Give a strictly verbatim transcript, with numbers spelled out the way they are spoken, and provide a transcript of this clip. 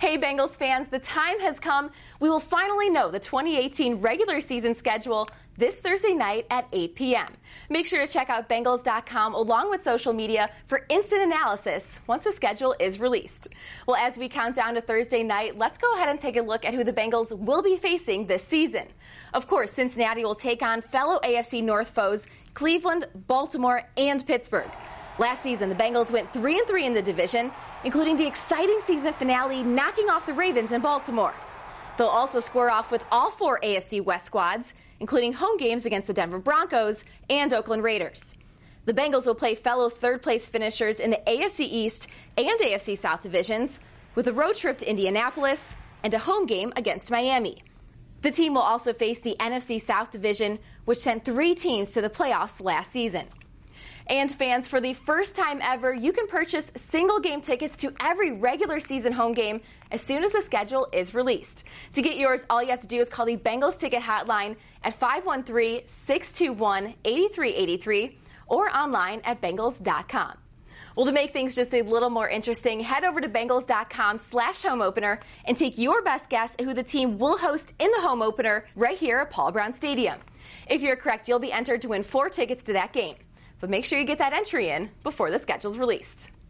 Hey Bengals fans, the time has come. We will finally know the twenty eighteen regular season schedule this Thursday night at eight p m Make sure to check out Bengals dot com along with social media for instant analysis once the schedule is released. Well, as we count down to Thursday night, let's go ahead and take a look at who the Bengals will be facing this season. Of course, Cincinnati will take on fellow A F C North foes Cleveland, Baltimore, and Pittsburgh. Last season, the Bengals went three and three in the division, including the exciting season finale knocking off the Ravens in Baltimore. They'll also square off with all four A F C West squads, including home games against the Denver Broncos and Oakland Raiders. The Bengals will play fellow third-place finishers in the A F C East and A F C South divisions, with a road trip to Indianapolis and a home game against Miami. The team will also face the N F C South division, which sent three teams to the playoffs last season. And fans, for the first time ever, you can purchase single game tickets to every regular season home game as soon as the schedule is released. To get yours, all you have to do is call the Bengals ticket hotline at five one three, six two one, eight three eight three or online at Bengals dot com. Well, to make things just a little more interesting, head over to Bengals dot com slash home opener and take your best guess at who the team will host in the home opener right here at Paul Brown Stadium. If you're correct, you'll be entered to win four tickets to that game. But make sure you get that entry in before the schedule's released.